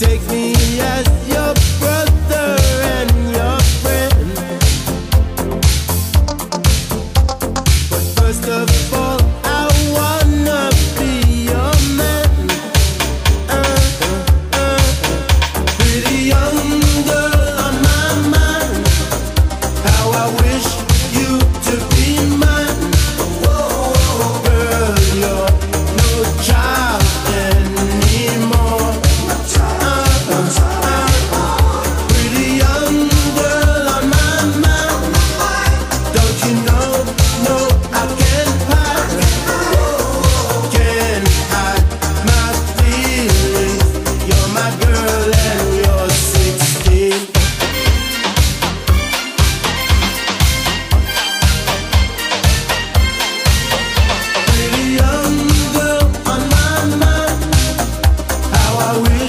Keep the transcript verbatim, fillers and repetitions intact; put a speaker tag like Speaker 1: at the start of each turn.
Speaker 1: take me as your brother and your friend. But first of all, I wanna be your man. uh, uh, uh. Pretty young girl on my mind, how I wish you to be mine. Whoa, girl, you're no child anymore. Uh, uh, pretty young girl on my mind. Don't you know? No, I can't hide. Can't hide my feelings. You're my girl and you're sixteen. Pretty young girl on my mind, how I wish